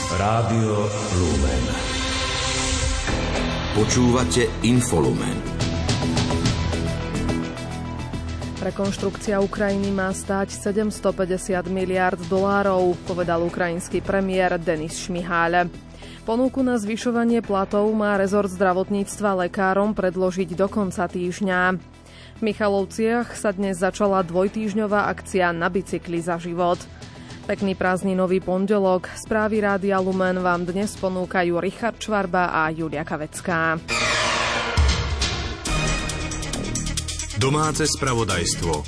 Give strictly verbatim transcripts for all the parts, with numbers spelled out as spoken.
Rádio Lumen. Počúvate Infolumen. Rekonštrukcia Ukrajiny má stáť sedemstopäťdesiat miliárd dolárov, povedal ukrajinský premiér Denis Šmiháľ. Ponuku na zvyšovanie platov má rezort zdravotníctva lekárom predložiť do konca týždňa. V Michalovciach sa dnes začala dvojtýždňová akcia Na bicykli za život. Pekný prázdninový pondelok. Správy Rádia Lumen vám dnes ponúkajú Richard Čvarba a Julia Kavecká. Domáce spravodajstvo.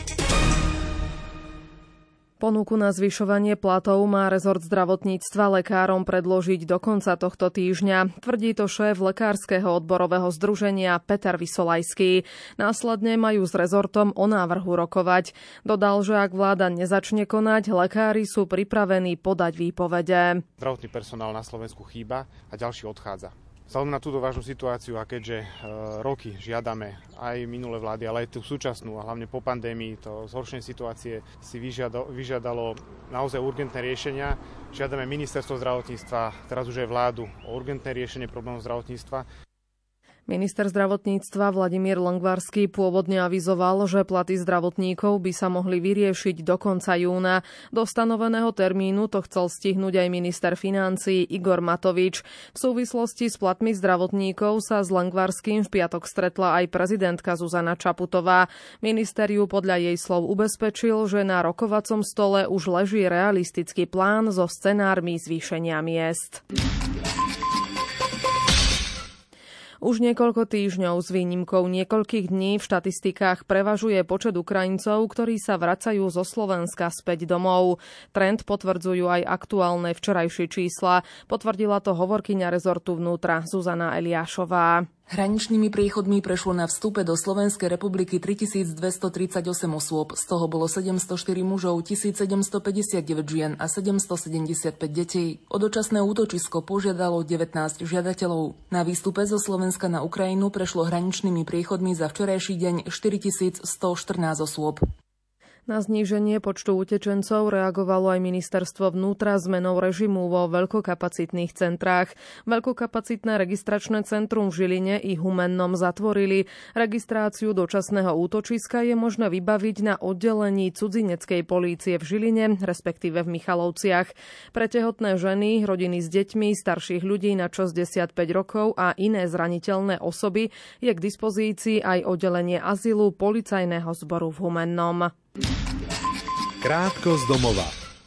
Ponuku na zvyšovanie platov má rezort zdravotníctva lekárom predložiť do konca tohto týždňa. Tvrdí to šéf Lekárskeho odborového združenia Peter Vysolajský. Následne majú s rezortom o návrhu rokovať. Dodal, že ak vláda nezačne konať, lekári sú pripravení podať výpovede. Zdravotný personál na Slovensku chýba a ďalší odchádza. Vzhľadom na túto vážnu situáciu a keďže e, roky žiadame aj minulé vlády, ale aj tú súčasnú a hlavne po pandémii, to zhoršenie situácie si vyžiadalo, vyžiadalo naozaj urgentné riešenia. Žiadame ministerstvo zdravotníctva, teraz už aj vládu, o urgentné riešenie problémov zdravotníctva. Minister zdravotníctva Vladimír Lengvarský pôvodne avizoval, že platy zdravotníkov by sa mohli vyriešiť do konca júna. Do stanoveného termínu to chcel stihnúť aj minister financií Igor Matovič. V súvislosti s platmi zdravotníkov sa s Lengvarským v piatok stretla aj prezidentka Zuzana Čaputová. Minister ju podľa jej slov ubezpečil, že na rokovacom stole už leží realistický plán so scenármi zvýšenia miest. Už niekoľko týždňov s výnimkou niekoľkých dní v štatistikách prevažuje počet Ukrajincov, ktorí sa vracajú zo Slovenska späť domov. Trend potvrdzujú aj aktuálne včerajšie čísla. Potvrdila to hovorkyňa rezortu vnútra Zuzana Eliášová. Hraničnými priechodmi prešlo na vstupe do Slovenskej republiky tritisícdvestotridsaťosem osôb, z toho bolo sedemstoštyri mužov, tisícsedemstopäťdesiatdeväť žien a sedemstosedemdesiatpäť detí. O dočasné útočisko požiadalo devätnásť žiadateľov. Na výstupe zo Slovenska na Ukrajinu prešlo hraničnými priechodmi za včerajší deň štyritisícstoštrnásť osôb. Na zníženie počtu utečencov reagovalo aj ministerstvo vnútra zmenou režimu vo veľkokapacitných centrách. Veľkokapacitné registračné centrum v Žiline i Humennom zatvorili. Registráciu dočasného útočiska je možné vybaviť na oddelení cudzineckej polície v Žiline, respektíve v Michalovciach. Pre tehotné ženy, rodiny s deťmi, starších ľudí na šesťdesiatpäť rokov a iné zraniteľné osoby je k dispozícii aj oddelenie azylu policajného zboru v Humennom. Krátko z domova.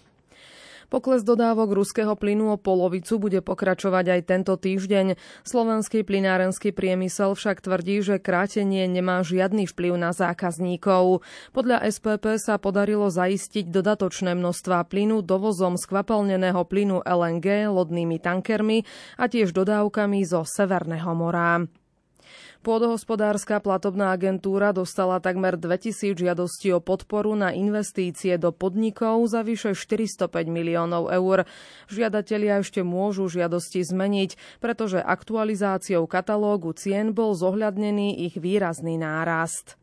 Pokles dodávok ruského plynu o polovicu bude pokračovať aj tento týždeň. Slovenský plynárenský priemysel však tvrdí, že krátenie nemá žiadny vplyv na zákazníkov. Podľa es pé pé sa podarilo zaistiť dodatočné množstvá plynu dovozom skvapalneného plynu el en gé lodnými tankermi a tiež dodávkami zo Severného mora. Pôdohospodárska platobná agentúra dostala takmer dvetisíc žiadostí o podporu na investície do podnikov za vyše štyristopäť miliónov eur. Žiadatelia ešte môžu žiadosti zmeniť, pretože aktualizáciou katalógu cien bol zohľadnený ich výrazný nárast.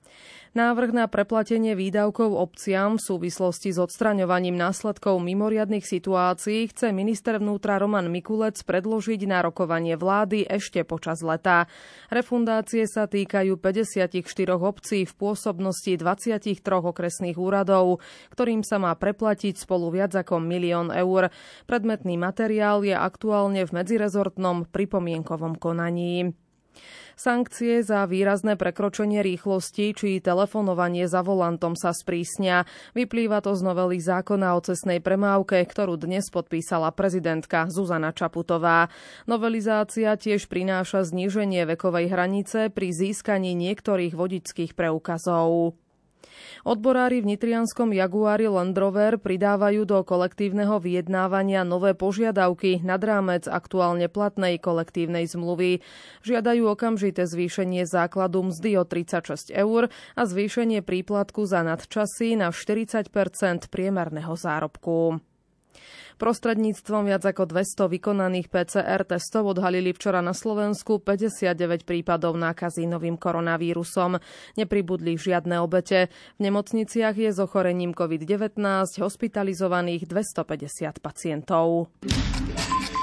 Návrh na preplatenie výdavkov obciam v súvislosti s odstraňovaním následkov mimoriadnych situácií chce minister vnútra Roman Mikulec predložiť na rokovanie vlády ešte počas leta. Refundácie sa týkajú päťdesiatštyri obcí v pôsobnosti dvadsaťtri okresných úradov, ktorým sa má preplatiť spolu viac ako milión eur. Predmetný materiál je aktuálne v medzirezortnom pripomienkovom konaní. Sankcie za výrazné prekročenie rýchlosti či telefonovanie za volantom sa sprísnia. Vyplýva to z novely zákona o cestnej premávke, ktorú dnes podpísala prezidentka Zuzana Čaputová. Novelizácia tiež prináša zníženie vekovej hranice pri získaní niektorých vodičských preukazov. Odborári v nitrianskom Jaguari Land Rover pridávajú do kolektívneho vyjednávania nové požiadavky nad rámec aktuálne platnej kolektívnej zmluvy. Žiadajú okamžité zvýšenie základu mzdy o tridsaťšesť eur a zvýšenie príplatku za nadčasy na štyridsať percent priemerného zárobku. Prostredníctvom viac ako dvesto vykonaných pé cé er testov odhalili včera na Slovensku päťdesiatdeväť prípadov nákazy novým koronavírusom. Nepribudli žiadne obete. V nemocniciach je s ochorením covid devätnásť hospitalizovaných dvestopäťdesiat pacientov.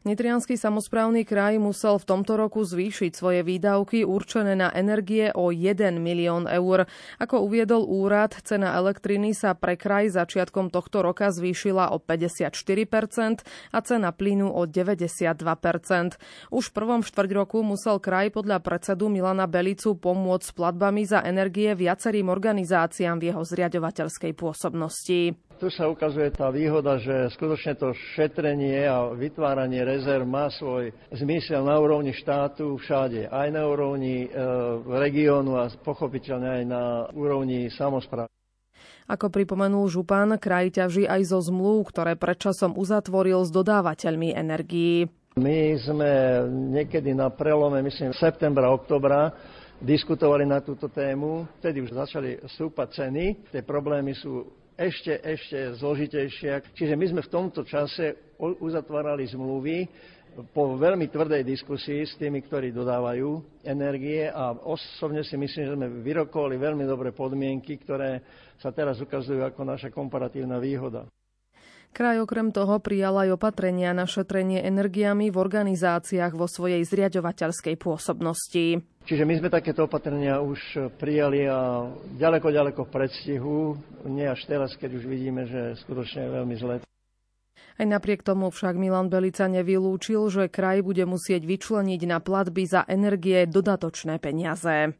Nitriansky samosprávny kraj musel v tomto roku zvýšiť svoje výdavky určené na energie o jeden milión eur. Ako uviedol úrad, cena elektriny sa pre kraj začiatkom tohto roka zvýšila o päťdesiatštyri percent a cena plynu o deväťdesiatdva percent. Už v prvom štvrťroku musel kraj podľa predsedu Milana Belicu pomôcť s platbami za energie viacerým organizáciám v jeho zriaďovateľskej pôsobnosti. Tu sa ukazuje tá výhoda, že skutočne to šetrenie a vytváranie rezerv má svoj zmysel na úrovni štátu všade. Aj na úrovni e, regiónu a pochopiteľne aj na úrovni samospráv. Ako pripomenul župan, kraj ťaží aj zo zmluv, ktoré predčasom uzatvoril s dodávateľmi energií. My sme niekedy na prelome, myslím, septembra, oktobra, diskutovali na túto tému. Vtedy už začali stúpať ceny. Tie problémy sú ešte, ešte zložitejšie. Čiže my sme v tomto čase uzatvárali zmluvy po veľmi tvrdej diskusii s tými, ktorí dodávajú energie a osobne si myslím, že sme vyrokovali veľmi dobré podmienky, ktoré sa teraz ukazujú ako naša komparatívna výhoda. Kraj okrem toho prijal aj opatrenia na šetrenie energiami v organizáciách vo svojej zriaďovateľskej pôsobnosti. Čiže my sme takéto opatrenia už prijali a ďaleko, ďaleko v predstihu, nie až teraz, keď už vidíme, že skutočne je veľmi zle. Aj napriek tomu však Milan Belica nevylúčil, že kraj bude musieť vyčleniť na platby za energie dodatočné peniaze.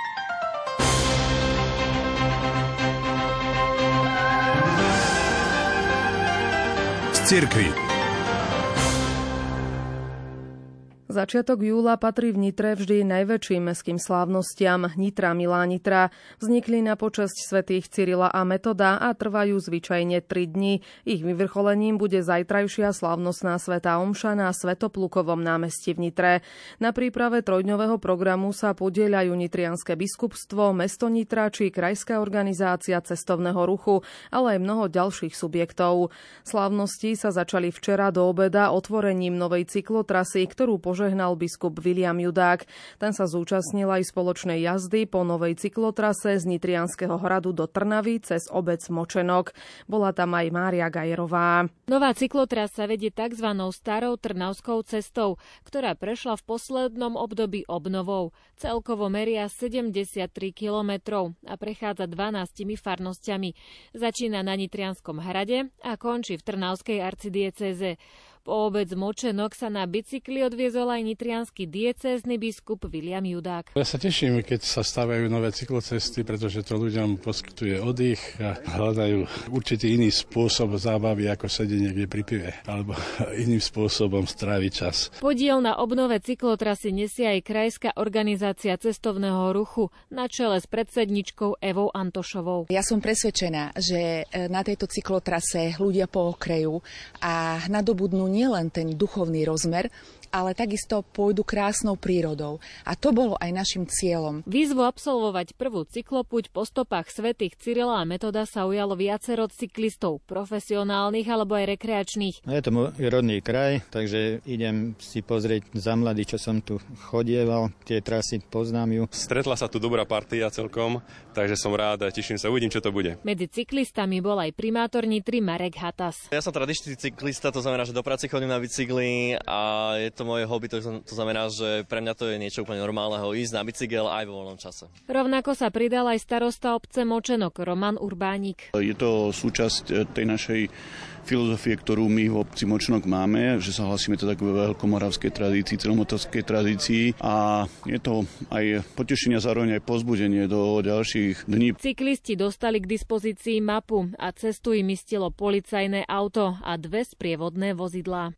Cirkvi. Začiatok júla patrí v Nitre vždy najväčším mestským slávnostiam. Nitra milá Nitra vznikli na počesť svätých Cyrila a Metoda a trvajú zvyčajne tri dni. Ich vyvrcholením bude zajtrajšia slávnostná svätá omša na Svätoplukovom námestí v Nitre. Na príprave trojdňového programu sa podieľajú Nitrianske biskupstvo, mesto Nitra či krajská organizácia cestovného ruchu, ale aj mnoho ďalších subjektov. Slávnosti sa začali včera do obeda otvorením novej cyklotrasy, ktorú požehnal biskup Viliam Judák. Ten sa zúčastnil aj spoločnej jazdy po novej cyklotrase z Nitrianskeho hradu do Trnavy cez obec Močenok. Bola tam aj Mária Gajerová. Nová cyklotrasa vedie tzv. Starou Trnavskou cestou, ktorá prešla v poslednom období obnovou. Celkovo meria sedemdesiattri kilometrov a prechádza dvanástimi farnosťami. Začína na Nitrianskom hrade a končí v Trnavskej arcidiecéze. Po obec Močenok sa na bicykli odviezol aj nitriansky diecézny biskup Viliam Judák. Ja sa teším, keď sa stavajú nové cyklocesty, pretože to ľuďom poskytuje oddych a hľadajú určitý iný spôsob zábavy ako sedenie kde pri pive, alebo iným spôsobom stráviť čas. Podiel na obnove cyklotrasy nesie aj krajská organizácia cestovného ruchu na čele s predsedničkou Evou Antošovou. Ja som presvedčená, že na tejto cyklotrase ľudia pookrejú a nadobudnú nielen ten duchovný rozmer, ale takisto pôjdu krásnou prírodou. A to bolo aj našim cieľom. Výzvu absolvovať prvú cyklopuť po stopách svätých Cyrila a Metoda sa ujalo viacero cyklistov, profesionálnych alebo aj rekreačných. Je to môj rodný kraj, takže idem si pozrieť za mladý, čo som tu chodieval, tie trasy poznám ju. Stretla sa tu dobrá partia celkom, takže som rád a teším sa, uvidím, čo to bude. Medzi cyklistami bol aj primátor Nitry Marek Hatas. Ja som tradičný cyklista, to znamená, že do práce chodím na bicykli a je to moje hobby, to, to znamená, že pre mňa to je niečo úplne normálneho ísť na bicykel aj vo voľnom čase. Rovnako sa pridal aj starosta obce Močenok Roman Urbánik. Je to súčasť tej našej filozofie, ktorú my v obci Močenok máme, že sa hlasíme teda k veľkomoravskej tradícii, celomoravskej tradícii a je to aj potešenie, zároveň aj povzbudenie do ďalších dní. Cyklisti dostali k dispozícii mapu a cestu im istilo policajné auto a dve sprievodné vozidlá.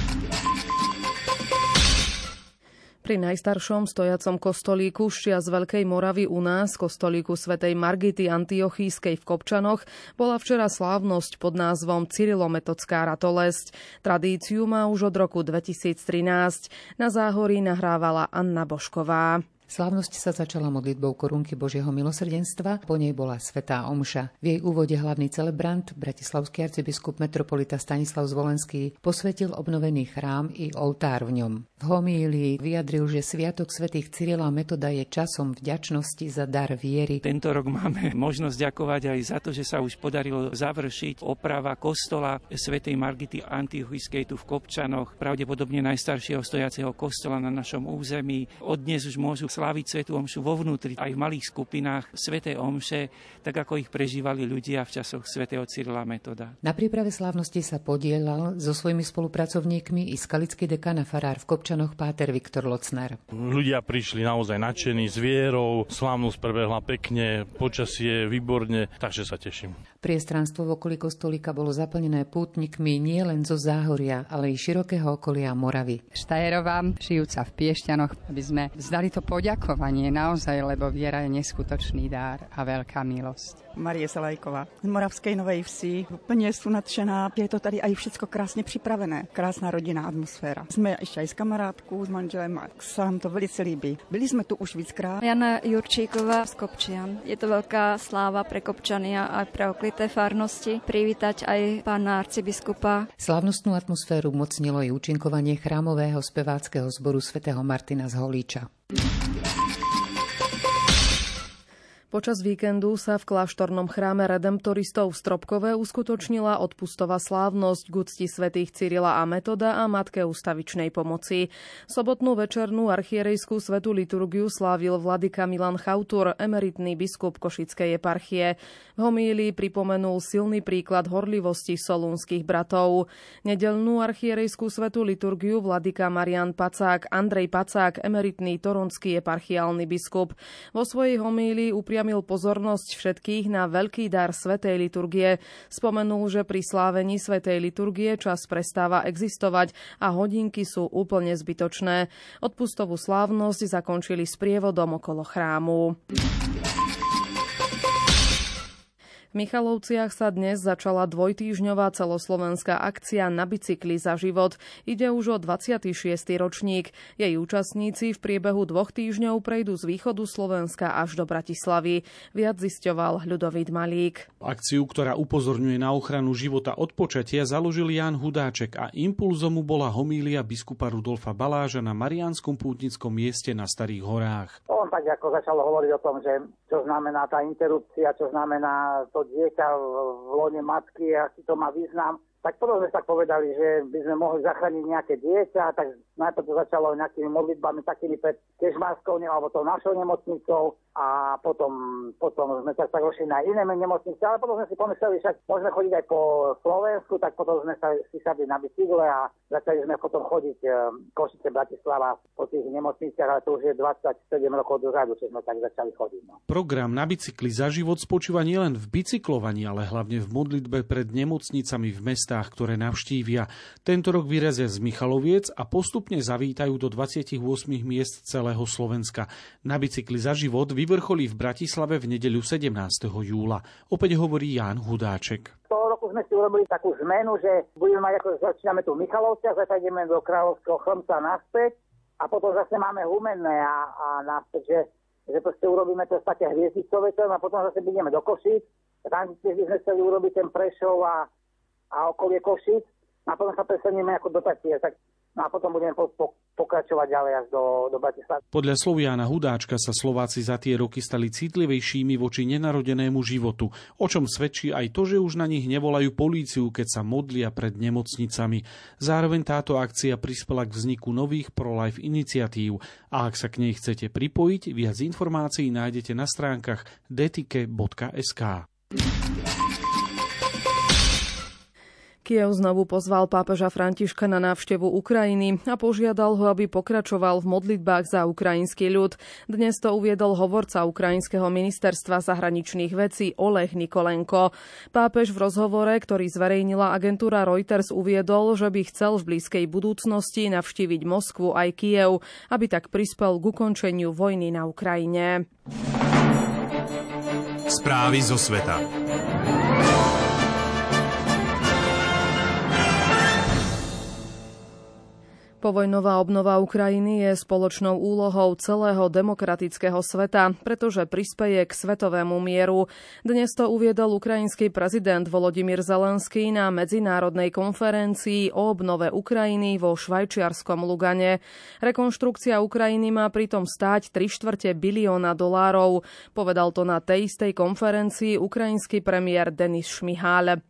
Pri najstaršom stojacom kostolíku z Veľkej Moravy u nás, kostolíku svätej Margity Antiochískej v Kopčanoch, bola včera slávnosť pod názvom Cyrilometodská ratolesť. Tradíciu má už od roku dvetisíctrinásť. Na záhorí nahrávala Anna Božková. Slávnosť sa začala modlitbou korunky Božieho milosrdenstva, po nej bola svätá omša. V jej úvode hlavný celebrant, bratislavský arcibiskup metropolita Stanislav Zvolenský, posvetil obnovený chrám i oltár v ňom. V homílii vyjadril, že sviatok svätých Cyrila a Metoda je časom vďačnosti za dar viery. Tento rok máme možnosť ďakovať aj za to, že sa už podarilo završiť oprava kostola svätej Margity Antiochijskej tu v Kopčanoch, pravdepodobne najstaršieho stojaceho kostola na našom území. Od dnes už môžu sláviť svätú omšu vo vnútri, aj v malých skupinách sväté omše, tak ako ich prežívali ľudia v časoch svätého Cyrila a Metoda. Na príprave slávnosti sa podielal so svojimi spolupracovníkmi i skalický dekan a farár v Kopčanoch páter Viktor Locnar. Ľudia prišli naozaj nadšení s vierou, slávnosť prebehla pekne, počasie výborne, takže sa teším. Priestranstvo v okolí kostolíka bolo zaplnené pútnikmi nielen zo Záhoria, ale i širokého okolia Moravy. Štajerová, žijúca v Piešťanoch, aby sme vzdali to poďakovanie naozaj, lebo viera je neskutočný dar a veľká milosť. Marie Salajková z Moravskej Novej Vsi. Plně sú nadšená, je to tady aj všetko krásne připravené. Krásná rodinná atmosféra. Jsme ještě aj s kamarádkou, s manželem a sa nám to velice líbí. Byli jsme tu už víckrát. Jana Jurčíková z Kopčian. Je to veľká sláva pre Kopčany a pre okolité farnosti. Privítať aj pána arcibiskupa. Slávnostnú atmosféru mocnilo i účinkovanie chrámového speváckeho zboru svätého Martina z Holíča. Počas víkendu sa v kláštornom chráme redemptoristov v Stropkove uskutočnila odpustová slávnosť k úcti svätých Cyrila a Metoda a Matke ústavičnej pomoci. Sobotnú večernú archierejskú svätú liturgiu slávil vladyka Milan Chautur, emeritný biskup Košickej eparchie. V homílii pripomenul silný príklad horlivosti solúnskych bratov. Nedeľnú archierejskú svätú liturgiu vladyka Marián Pacák, Andrej Pacák, emeritný toronský eparchiálny biskup. Vo svojej homílii upriamil pozornosť všetkých na veľký dar svätej liturgie. Spomenul, že pri slávení svätej liturgie čas prestáva existovať a hodinky sú úplne zbytočné. Odpustovú slávnosť zakončili sprievodom okolo chrámu. V Michalovciach sa dnes začala dvojtýždňová celoslovenská akcia Na bicykli za život. Ide už o dvadsiaty šiesty ročník. Jej účastníci v priebehu dvoch týždňov prejdú z východu Slovenska až do Bratislavy. Viac zisťoval Ľudovít Malík. Akciu, ktorá upozorňuje na ochranu života od počatia, založil Ján Hudáček a impulzom mu bola homília biskupa Rudolfa Baláža na Mariánskom pútnickom mieste na Starých horách. On tak ako začal hovoriť o tom, že čo znamená tá interrupcia, čo znamená to dieťa v lone matky, aký to má význam. Tak potom sme tak povedali, že by sme mohli zachrániť nejaké dieťa, tak najprv to začalo nejakými modlitbami, takými pred Kežmarskou alebo tou našou nemocnicou a potom, potom sme tak rošli na iné nemocnice, ale potom sme si pomysleli, že môžeme chodiť aj po Slovensku, tak potom sme sa si sadli na bicykle a začali sme potom chodiť Košice, Bratislava po tých nemocniciach, ale to už je dvadsaťsedem rokov dozadu, čo sme tak začali chodiť. No. Program Na bicykli za život spočíva nielen v bicyklovaní, ale hlavne v modlitbe pred nemocnicami v mestách, ktoré navštívia. Tento rok vyrazia z Michaloviec a postupne zavítajú do dvadsaťosem miest celého Slovenska. Na bicykli za život vyvrcholí v Bratislave v nedeľu sedemnásteho júla. Opäť hovorí Ján Hudáček. Toho roku sme si urobili takú zmenu, že budeme mať, ako začíname tu v Michalovciach, zase ideme do Kráľovského Chromca naspäť a potom zase máme Humenné a, a naspäť, že, že proste urobíme to také hviezdicové a potom zase ideme do Košíc. Tam by sme chceli urobiť ten Prešov a a okolie Košic a potom sa presunieme ako do Tatie, tak no a potom budeme po, po, pokračovať ďalej až do, do Bratislavy. Podľa slov Jána Hudáčka sa Slováci za tie roky stali citlivejšími voči nenarodenému životu, o čom svedčí aj to, že už na nich nevolajú políciu, keď sa modlia pred nemocnicami. Zároveň táto akcia prispela k vzniku nových pro-life iniciatív a ak sa k nej chcete pripojiť, viac informácií nájdete na stránkach detike bodka es ká. Kyjev znovu pozval pápeža Františka na návštevu Ukrajiny a požiadal ho, aby pokračoval v modlitbách za ukrajinský ľud. Dnes to uviedol hovorca ukrajinského ministerstva zahraničných vecí Oleg Nikolenko. Pápež v rozhovore, ktorý zverejnila agentúra Reuters, uviedol, že by chcel v blízkej budúcnosti navštíviť Moskvu aj Kyjev, aby tak prispel k ukončeniu vojny na Ukrajine. Správy zo sveta. Po Povojnová obnova Ukrajiny je spoločnou úlohou celého demokratického sveta, pretože prispeje k svetovému mieru. Dnes to uviedol ukrajinský prezident Volodymyr Zelenský na medzinárodnej konferencii o obnove Ukrajiny vo švajčiarskom Lugane. Rekonštrukcia Ukrajiny má pritom stáť tri štvrte bilióna dolárov. Povedal to na tej istej konferencii ukrajinský premiér Denis Šmihál.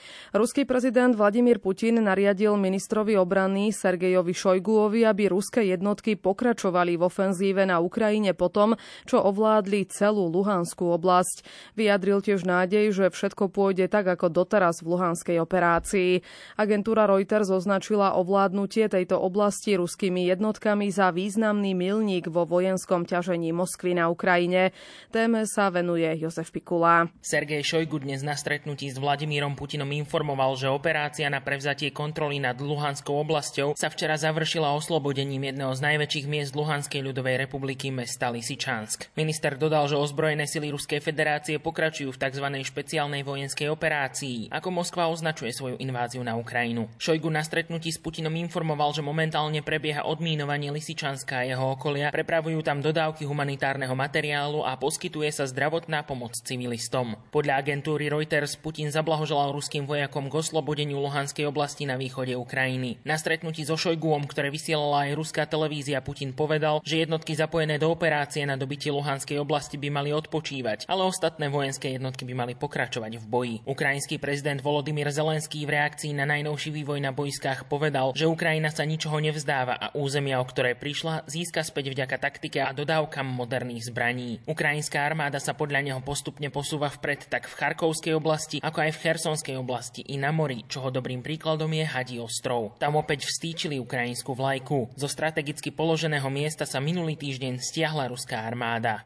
Ruský prezident Vladimír Putin nariadil ministrovi obrany Sergejovi Šojguovi, aby ruské jednotky pokračovali v ofenzíve na Ukrajine potom, čo ovládli celú Luhanskú oblasť. Vyjadril tiež nádej, že všetko pôjde tak, ako doteraz v luhanskej operácii. Agentúra Reuters označila ovládnutie tejto oblasti ruskými jednotkami za významný milník vo vojenskom ťažení Moskvy na Ukrajine. Téme sa venuje Jozef Pikula. Sergej Šojgu dnes na stretnutí s Vladimírom Putinom informoval, že operácia na prevzatie kontroly nad Luhanskou oblasťou sa včera završila oslobodením jedného z najväčších miest Luhanskej ľudovej republiky, mesta Lysyčansk. Minister dodal, že ozbrojené sily Ruskej federácie pokračujú v tzv. Špeciálnej vojenskej operácii, ako Moskva označuje svoju inváziu na Ukrajinu. Šojgu na stretnutí s Putinom informoval, že momentálne prebieha odmínovanie Lysyčanska a jeho okolia, prepravujú tam dodávky humanitárneho materiálu a poskytuje sa zdravotná pomoc civilistom. Podľa agentúry Reuters Putin zablahoželal ruským vojakom k oslobodeniu Luhanskej oblasti na východe Ukrajiny. Na stretnutí so Šojguom, ktoré vysielala aj ruská televízia, Putin povedal, že jednotky zapojené do operácie na dobitie Luhanskej oblasti by mali odpočívať, ale ostatné vojenské jednotky by mali pokračovať v boji. Ukrajinský prezident Volodymyr Zelenský v reakcii na najnovší vývoj na boiskách povedal, že Ukrajina sa ničoho nevzdáva a územia, o ktoré prišla, získa späť vďaka taktike a dodávkam moderných zbraní. Ukrajinská armáda sa podľa neho postupne posúva vpred tak v Charkovskej oblasti, ako aj v Chersonskej oblasti i na mori, čoho dobrým príkladom je Hadí ostrov. Tam opäť vstýčili ukrajinskú vlajku. Zo strategicky položeného miesta sa minulý týždeň stiahla ruská armáda.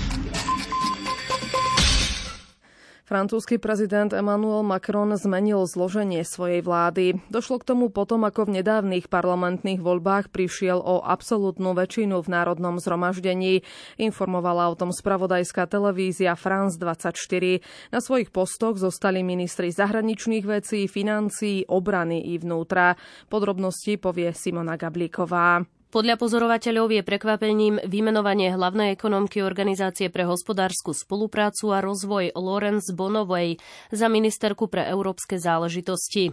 Francúzsky prezident Emmanuel Macron zmenil zloženie svojej vlády. Došlo k tomu potom, ako v nedávnych parlamentných voľbách prišiel o absolútnu väčšinu v Národnom zhromaždení. Informovala o tom spravodajská televízia France dvadsaťštyri. Na svojich postoch zostali ministri zahraničných vecí, financií, obrany i vnútra. Podrobnosti povie Simona Gablíková. Podľa pozorovateľov je prekvapením vymenovanie hlavnej ekonomky Organizácie pre hospodársku spoluprácu a rozvoj Laurence Bonovej za ministerku pre európske záležitosti.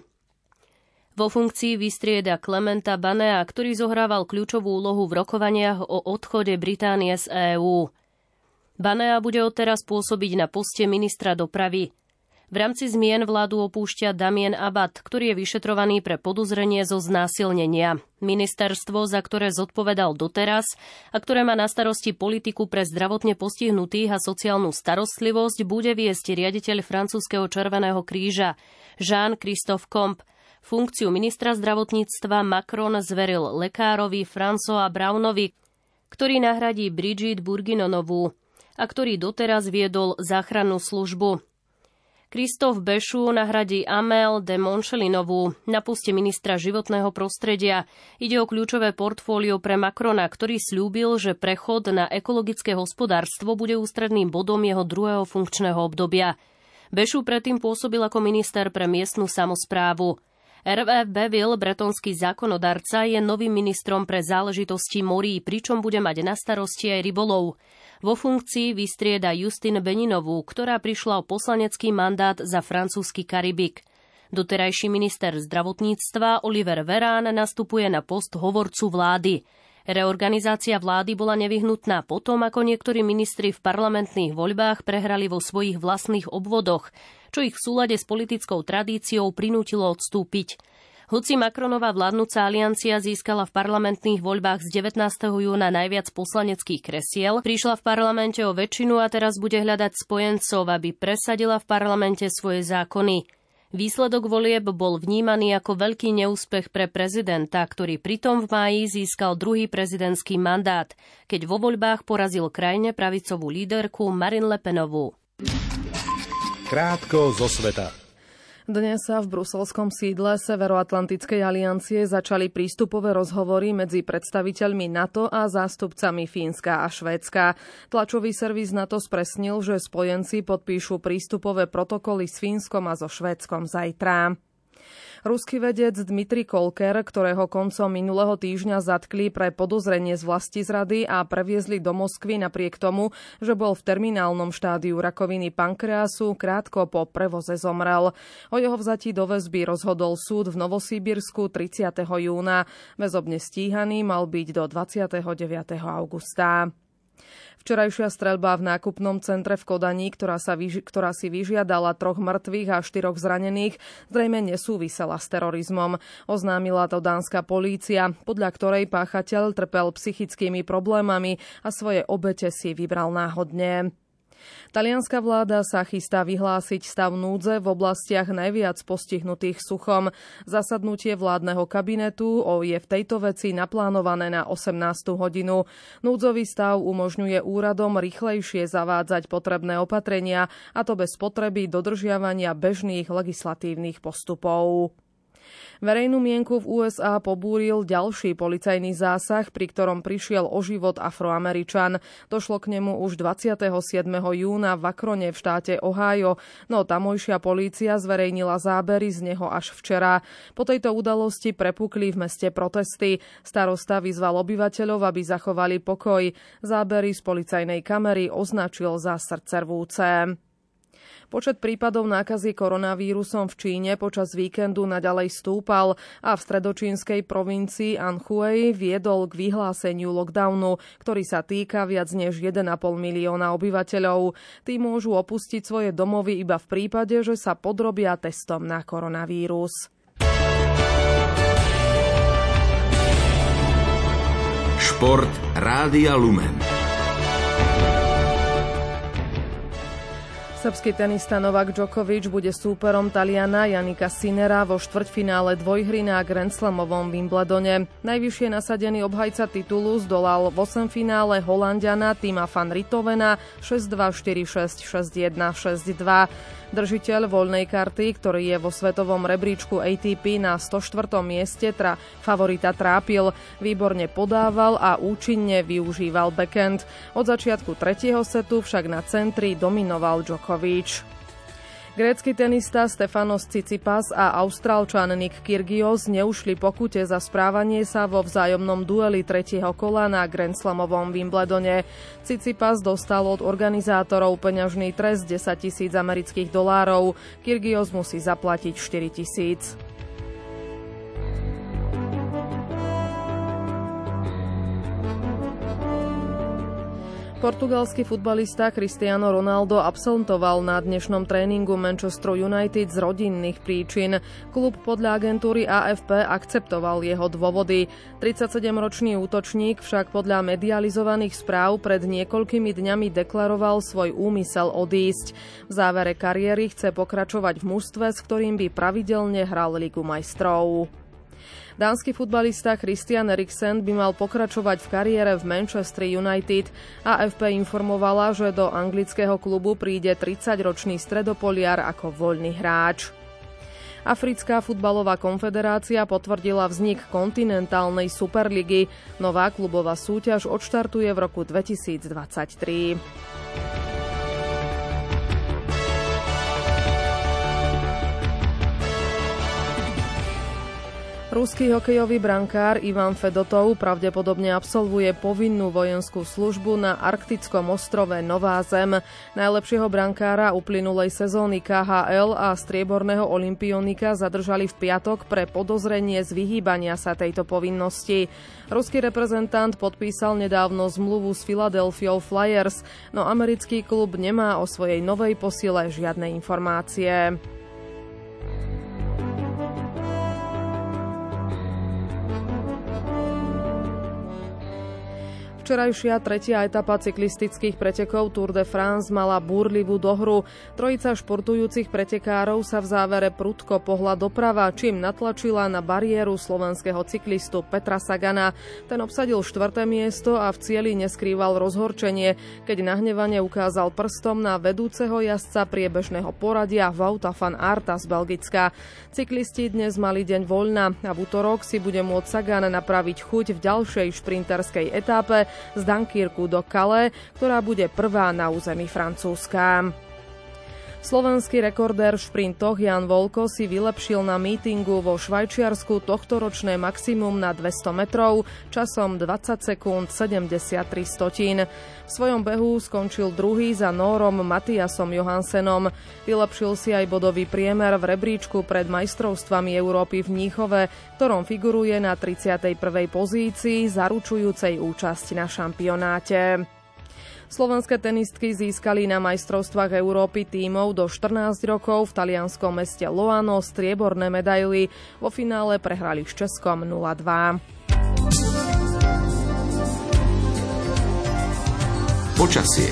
Vo funkcii vystrieda Clementa Banea, ktorý zohrával kľúčovú úlohu v rokovaniach o odchode Británie z EÚ. Banea bude odteraz pôsobiť na poste ministra dopravy. V rámci zmien vládu opúšťa Damien Abad, ktorý je vyšetrovaný pre podozrenie zo znásilnenia. Ministerstvo, za ktoré zodpovedal doteraz a ktoré má na starosti politiku pre zdravotne postihnutých a sociálnu starostlivosť, bude viesť riaditeľ francúzskeho Červeného kríža Jean-Christophe Combe. Funkciu ministra zdravotníctva Macron zveril lekárovi François Brownovi, ktorý nahradí Brigitte Bourguignonovú a ktorý doteraz viedol záchrannú službu. Christophe Béchu nahradí Amel de Montchelinovú na poste ministra životného prostredia. Ide o kľúčové portfólio pre Macrona, ktorý sľúbil, že prechod na ekologické hospodárstvo bude ústredným bodom jeho druhého funkčného obdobia. Béchu predtým pôsobil ako minister pre miestnu samosprávu. Hervé Bevil, bretonský zákonodarca, je novým ministrom pre záležitosti morí, pričom bude mať na starosti aj rybolov. Vo funkcii vystrieda Justine Beninovú, ktorá prišla o poslanecký mandát za francúzsky Karibik. Doterajší minister zdravotníctva Oliver Véran nastupuje na post hovorcu vlády. Reorganizácia vlády bola nevyhnutná potom, ako niektorí ministri v parlamentných voľbách prehrali vo svojich vlastných obvodoch, čo ich v súlade s politickou tradíciou prinútilo odstúpiť. Hoci Macronová vládnuca aliancia získala v parlamentných voľbách z devätnásteho júna najviac poslaneckých kresiel, prišla v parlamente o väčšinu a teraz bude hľadať spojencov, aby presadila v parlamente svoje zákony. Výsledok volieb bol vnímaný ako veľký neúspech pre prezidenta, ktorý pritom v máji získal druhý prezidentský mandát, keď vo voľbách porazil krajne pravicovú líderku Marine Le Penovú. Krátko zo sveta. Dnes sa v bruselskom sídle Severoatlantickej aliancie začali prístupové rozhovory medzi predstaviteľmi NATO a zástupcami Fínska a Švédska. Tlačový servis NATO spresnil, že spojenci podpíšu prístupové protokoly s Fínskom a so Švédskom zajtra. Ruský vedec Dmitrij Kolker, ktorého koncom minulého týždňa zatkli pre podozrenie z vlastizrady a previezli do Moskvy napriek tomu, že bol v terminálnom štádiu rakoviny pankreasu, krátko po prevoze zomrel. O jeho vzatí do väzby rozhodol súd v Novosíbirsku tridsiateho júna. Väzobne stíhaný mal byť do dvadsiateho deviateho augusta. Včerajšia streľba v nákupnom centre v Kodani, ktorá, sa vyži- ktorá si vyžiadala troch mŕtvych a štyroch zranených, zrejme nesúvisela s terorizmom. Oznámila to dánska polícia, podľa ktorej páchateľ trpel psychickými problémami a svoje obete si vybral náhodne. Talianska vláda sa chystá vyhlásiť stav núdze v oblastiach najviac postihnutých suchom. Zasadnutie vládneho kabinetu je v tejto veci naplánované na osemnástu hodinu. Núdzový stav umožňuje úradom rýchlejšie zavádzať potrebné opatrenia, a to bez potreby dodržiavania bežných legislatívnych postupov. Verejnú mienku v ú es á pobúril ďalší policajný zásah, pri ktorom prišiel o život Afroameričan. Došlo k nemu už dvadsiateho siedmeho júna v Akrone v štáte Ohio, no tamojšia polícia zverejnila zábery z neho až včera. Po tejto udalosti prepukli v meste protesty. Starosta vyzval obyvateľov, aby zachovali pokoj. Zábery z policajnej kamery označil za srdcervúce. Počet prípadov nákazy koronavírusom v Číne počas víkendu naďalej stúpal a v stredočínskej provincii Anhui viedol k vyhláseniu lockdownu, ktorý sa týka viac než jeden a pol milióna obyvateľov. Tí môžu opustiť svoje domovy iba v prípade, že sa podrobia testom na koronavírus. Šport Rádia Lumen. Srbský tenista Novak Djokovic bude súperom Taliana Jannika Sinnera vo štvrťfinále dvojhry na Grand Slamovom Wimbledone. Najvyššie nasadený obhajca titulu zdolal v osemfinále Holanďana Tima van Rithovena šesť dva, štyri šesť, šesť jeden, šesť dva. Držiteľ voľnej karty, ktorý je vo svetovom rebríčku á té pé na stoštvrtom mieste, tra favorita trápil, výborne podával a účinne využíval backhand. Od začiatku tretieho setu však na centri dominoval Djokovic. Grécky tenista Stefanos Tsitsipas a Austrálčan Nick Kyrgios neušli pokute za správanie sa vo vzájomnom dueli tretieho kola na Grand Slamovom Wimbledone. Tsitsipas dostal od organizátorov peňažný trest desať tisíc amerických dolárov. Kyrgios musí zaplatiť štyri tisíc. Portugalský futbalista Cristiano Ronaldo absentoval na dnešnom tréningu Manchesteru United z rodinných príčin. Klub podľa agentúry á ef pé akceptoval jeho dôvody. tridsaťsedemročný útočník však podľa medializovaných správ pred niekoľkými dňami deklaroval svoj úmysel odísť. V závere kariéry chce pokračovať v mužstve, s ktorým by pravidelne hral Ligu majstrov. Dánsky futbalista Christian Eriksen by mal pokračovať v kariére v Manchester United. á ef pé informovala, že do anglického klubu príde tridsaťročný stredopoliar ako voľný hráč. Africká futbalová konfederácia potvrdila vznik kontinentálnej superligy. Nová klubová súťaž odštartuje v roku dvetisícdvadsaťtri. Ruský hokejový brankár Ivan Fedotov pravdepodobne absolvuje povinnú vojenskú službu na arktickom ostrove Nová Zem. Najlepšieho brankára uplynulej sezóny ká há el a strieborného olympionika zadržali v piatok pre podozrenie z vyhýbania sa tejto povinnosti. Ruský reprezentant podpísal nedávno zmluvu s Philadelphia Flyers, no americký klub nemá o svojej novej posile žiadne informácie. Včerajšia tretia etapa cyklistických pretekov Tour de France mala búrlivú dohru. Trojica športujúcich pretekárov sa v závere prudko pohla doprava, čím natlačila na bariéru slovenského cyklistu Petra Sagana. Ten obsadil štvrté miesto a v cieli neskrýval rozhorčenie, keď nahnevane ukázal prstom na vedúceho jazdca priebežného poradia Wouta van Aerta z Belgicka. Cyklisti dnes mali deň voľna a v utorok si bude môcť Sagan napraviť chuť v ďalšej šprinterskej etápe z Dunkirku do Calais, ktorá bude prvá na území Francúzska. Slovenský rekordér v šprintoch Jan Volko si vylepšil na mítingu vo Švajčiarsku tohtoročné maximum na dvesto metrov časom dvadsať sekúnd sedemdesiattri stotín. V svojom behu skončil druhý za Nórom Matiasom Johansenom. Vylepšil si aj bodový priemer v rebríčku pred majstrovstvami Európy v Mníchove, ktorom figuruje na tridsiatej prvej pozícii, zaručujúcej účasť na šampionáte. Slovenské tenistky získali na majstrovstvách Európy tímov do štrnásť rokov v talianskom meste Loano strieborné medaily. Vo finále prehrali s Českom nula dva. Počasie.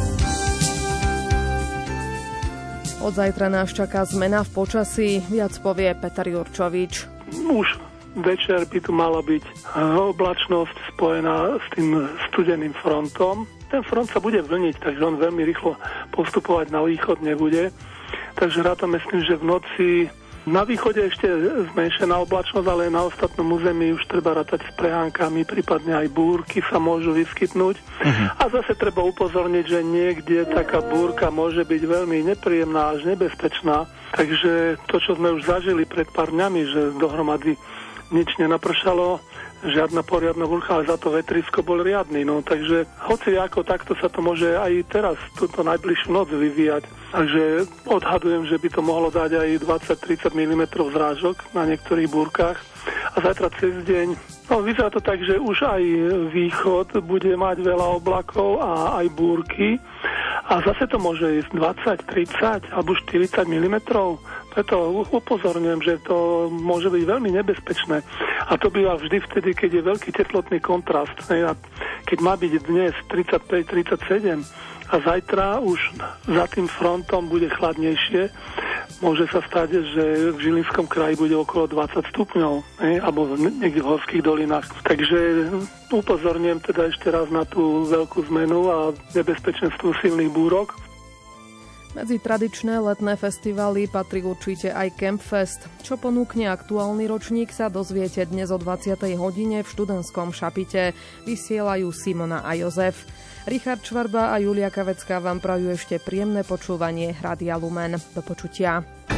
Od zajtra nás čaká zmena v počasí, viac povie Peter Jurčovič. Už večer by tu mala byť oblačnosť spojená s tým studeným frontom. Ten front sa bude vlniť, takže on veľmi rýchlo postupovať na východ nebude. Takže rátame s tým, že v noci na východe ešte zmenšená oblačnosť, ale na ostatnom území už treba rátať s prehánkami, prípadne aj búrky sa môžu vyskytnúť. Uh-huh. A zase treba upozorniť, že niekde taká búrka môže byť veľmi nepríjemná až nebezpečná. Takže to, čo sme už zažili pred pár dňami, že dohromady nič nenapršalo, žiadna poriadna búrka, ale za to vetrisko bol riadny. No, takže hoci ako takto sa to môže aj teraz, túto najbližšiu noc vyvíjať. Takže odhadujem, že by to mohlo dať aj dvadsať tridsať milimetrov zrážok na niektorých búrkach. A zajtra cez deň, no vyzerá to tak, že už aj východ bude mať veľa oblakov a aj búrky. A zase to môže ísť dvadsať, tridsať alebo štyridsať milimetrov. Preto upozorňujem, že to môže byť veľmi nebezpečné. A to býva vždy vtedy, keď je veľký teplotný kontrast. A keď má byť dnes tridsaťpäť tridsaťsedem a zajtra už za tým frontom bude chladnejšie, môže sa stať, že v Žilinskom kraji bude okolo dvadsať stupňov, ne? Alebo niekde v horských dolinách. Takže upozorňujem teda ešte raz na tú veľkú zmenu a nebezpečenstvo silných búrok. Medzi tradičné letné festivaly patrí určite aj Campfest. Čo ponúkne aktuálny ročník, sa dozviete dnes o dvadsiatej hodine v študentskom Šapite. Vysielajú Simona a Jozef. Richard Čvarba a Julia Kavecká vám prajú ešte príjemné počúvanie Rádia Lumen. Do počutia.